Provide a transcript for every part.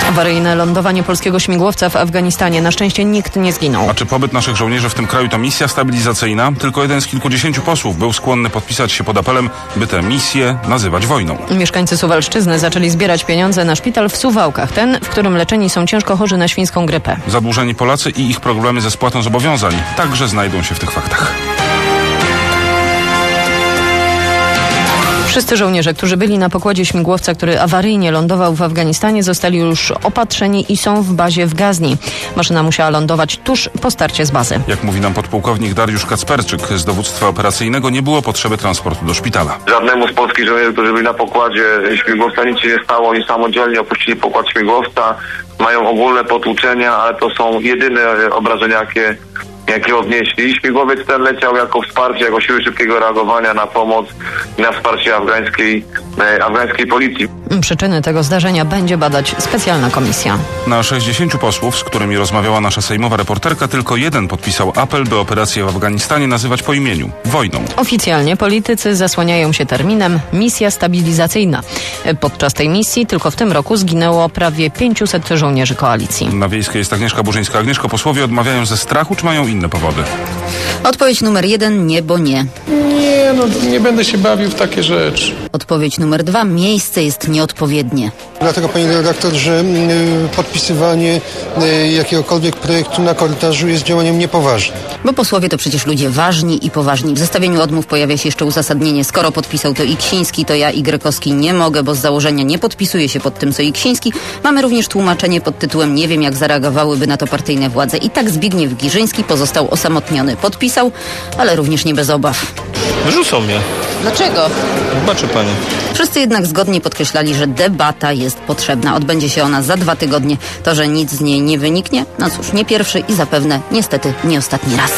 Awaryjne lądowanie polskiego śmigłowca w Afganistanie. Na szczęście nikt nie zginął. A czy pobyt naszych żołnierzy w tym kraju to misja stabilizacyjna? Tylko jeden z kilkudziesięciu posłów był skłonny podpisać się pod apelem, by tę misję nazywać wojną. Mieszkańcy Suwalszczyzny zaczęli zbierać pieniądze na szpital w Suwałkach. Ten, w którym leczeni są ciężko chorzy na świńską grypę. Zadłużeni Polacy i ich problemy ze spłatą zobowiązań także znajdą się w tych faktach. Wszyscy żołnierze, którzy byli na pokładzie śmigłowca, który awaryjnie lądował w Afganistanie, zostali już opatrzeni i są w bazie w Gazni. Maszyna musiała lądować tuż po starcie z bazy. Jak mówi nam podpułkownik Dariusz Kacperczyk z dowództwa operacyjnego, nie było potrzeby transportu do szpitala. Żadnemu z polskich żołnierzy, którzy byli na pokładzie śmigłowca, nic się nie stało. Oni samodzielnie opuścili pokład śmigłowca. Mają ogólne potłuczenia, ale to są jedyne obrażenia, jakie odnieśli. Śmigłowiec ten leciał jako wsparcie, jako siły szybkiego reagowania na pomoc i na wsparcie afgańskiej policji. Przyczyny tego zdarzenia będzie badać specjalna komisja. Na 60 posłów, z którymi rozmawiała nasza sejmowa reporterka, tylko jeden podpisał apel, by operację w Afganistanie nazywać po imieniu – wojną. Oficjalnie politycy zasłaniają się terminem misja stabilizacyjna. Podczas tej misji tylko w tym roku zginęło prawie 500 żołnierzy koalicji. Na Wiejskiej jest Agnieszka Burzyńska. Agnieszko, posłowie odmawiają ze strachu, czy mają inne powody? Odpowiedź numer 1 – nie, bo nie. Nie będę się bawił w takie rzeczy. Odpowiedź numer 2 – miejsce jest nieodpowiednie. Dlatego, panie redaktor, że podpisywanie jakiegokolwiek projektu na korytarzu jest działaniem niepoważnym. Bo posłowie to przecież ludzie ważni i poważni. W zestawieniu odmów pojawia się jeszcze uzasadnienie. Skoro podpisał to Iksiński, to ja Y-owski nie mogę, bo z założenia nie podpisuję się pod tym, co Iksiński. Mamy również tłumaczenie pod tytułem nie wiem, jak zareagowałyby na to partyjne władze. I tak Zbigniew Girzyński pozostał osamotniony. Podpisał, ale również nie bez obaw. Wyrzucą mnie. Dlaczego? Zobaczy pani. Wszyscy jednak zgodnie podkreślali, że debata jest potrzebna. Odbędzie się ona za 2 tygodnie. To, że nic z niej nie wyniknie, no cóż, nie pierwszy i zapewne niestety nie ostatni raz.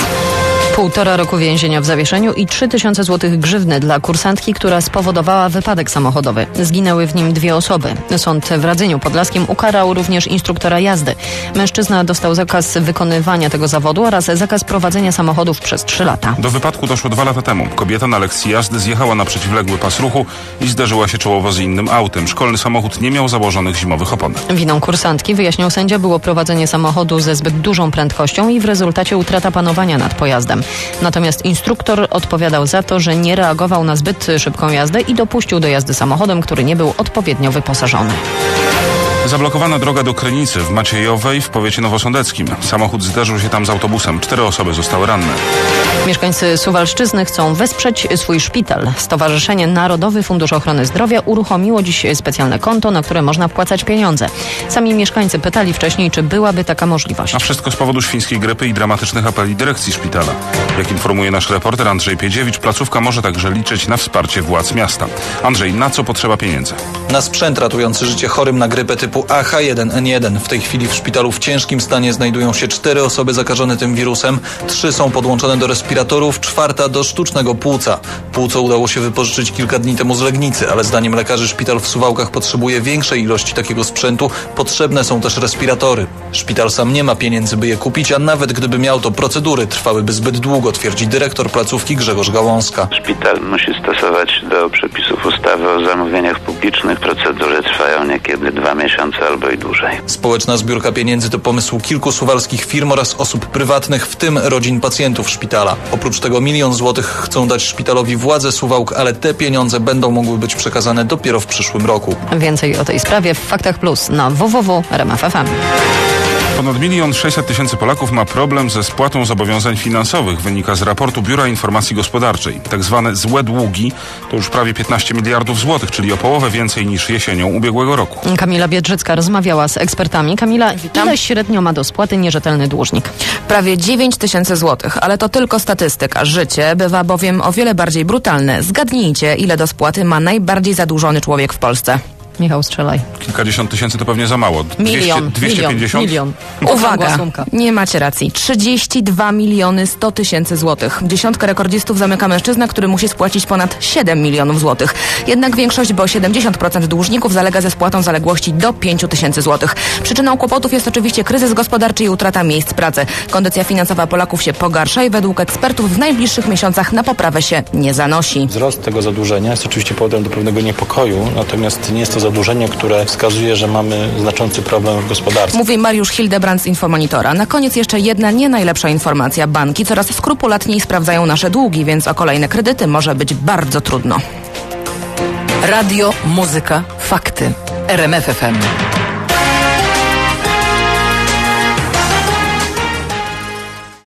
1,5 roku więzienia w zawieszeniu i 3000 zł grzywny dla kursantki, która spowodowała wypadek samochodowy. Zginęły w nim 2 osoby. Sąd w Radzyniu Podlaskim ukarał również instruktora jazdy. Mężczyzna dostał zakaz wykonywania tego zawodu oraz zakaz prowadzenia samochodów przez 3 lata. Do wypadku doszło 2 lata temu. Kobieta na lekcji jazdy zjechała na przeciwległy pas ruchu i zderzyła się czołowo z innym autem. Szkolny samochód nie miał założonych zimowych opon. Winą kursantki, wyjaśniał sędzia, było prowadzenie samochodu ze zbyt dużą prędkością i w rezultacie utrata panowania nad pojazdem. Natomiast instruktor odpowiadał za to, że nie reagował na zbyt szybką jazdę i dopuścił do jazdy samochodem, który nie był odpowiednio wyposażony. Zablokowana droga do Krynicy w Maciejowej w powiecie nowosądeckim. Samochód zderzył się tam z autobusem. 4 osoby zostały ranne. Mieszkańcy Suwalszczyzny chcą wesprzeć swój szpital. Stowarzyszenie Narodowy Fundusz Ochrony Zdrowia uruchomiło dziś specjalne konto, na które można wpłacać pieniądze. Sami mieszkańcy pytali wcześniej, czy byłaby taka możliwość. A wszystko z powodu świńskiej grypy i dramatycznych apeli dyrekcji szpitala. Jak informuje nasz reporter Andrzej Piedziewicz, placówka może także liczyć na wsparcie władz miasta. Andrzej, na co potrzeba pieniędzy? Na sprzęt ratujący życie chorym na grypę typu AH1N1. W tej chwili w szpitalu w ciężkim stanie znajdują się 4 osoby zakażone tym wirusem. 3 są podłączone do respiratorów, 4 do sztucznego płuca. Płuco udało się wypożyczyć kilka dni temu z Legnicy, ale zdaniem lekarzy szpital w Suwałkach potrzebuje większej ilości takiego sprzętu. Potrzebne są też respiratory. Szpital sam nie ma pieniędzy, by je kupić, a nawet gdyby miał, to procedury trwałyby zbyt długo, twierdzi dyrektor placówki Grzegorz Gałązka. Szpital musi stosować do przepisów ustawy o zamówieniach publicznych. Procedury trwają niekiedy 2 miesiące albo i dłużej. Społeczna zbiórka pieniędzy to pomysł kilku suwalskich firm oraz osób prywatnych, w tym rodzin pacjentów szpitala. Oprócz tego 1 000 000 złotych chcą dać szpitalowi władze Suwałk, ale te pieniądze będą mogły być przekazane dopiero w przyszłym roku. Więcej o tej sprawie w Faktach Plus na www.rmf.fm. Ponad 1 600 000 Polaków ma problem ze spłatą zobowiązań finansowych, wynika z raportu Biura Informacji Gospodarczej. Tak zwane złe długi to już prawie 15 miliardów złotych, czyli o połowę więcej niż jesienią ubiegłego roku. Kamila Biedrzycka rozmawiała z ekspertami. Kamila, ile średnio ma do spłaty nierzetelny dłużnik? Prawie 9 000 złotych, ale to tylko statystyka. Życie bywa bowiem o wiele bardziej brutalne. Zgadnijcie, ile do spłaty ma najbardziej zadłużony człowiek w Polsce. Michał, strzelaj. Kilkadziesiąt tysięcy to pewnie za mało. 250? Milion. Uwaga, nie macie racji. 32 100 000 złotych. Dziesiątkę rekordzistów zamyka mężczyzna, który musi spłacić ponad 7 milionów złotych. Jednak większość, bo 70% dłużników zalega ze spłatą zaległości do 5 000 złotych. Przyczyną kłopotów jest oczywiście kryzys gospodarczy i utrata miejsc pracy. Kondycja finansowa Polaków się pogarsza i według ekspertów w najbliższych miesiącach na poprawę się nie zanosi. Wzrost tego zadłużenia jest oczywiście powodem do pewnego niepokoju, natomiast nie jest to zadłużenie zadłużenie, które wskazuje, że mamy znaczący problem w gospodarce. Mówi Mariusz Hildebrand z Infomonitora. Na koniec jeszcze jedna nie najlepsza informacja. Banki coraz skrupulatniej sprawdzają nasze długi, więc o kolejne kredyty może być bardzo trudno. Radio, muzyka, fakty. RMF FM.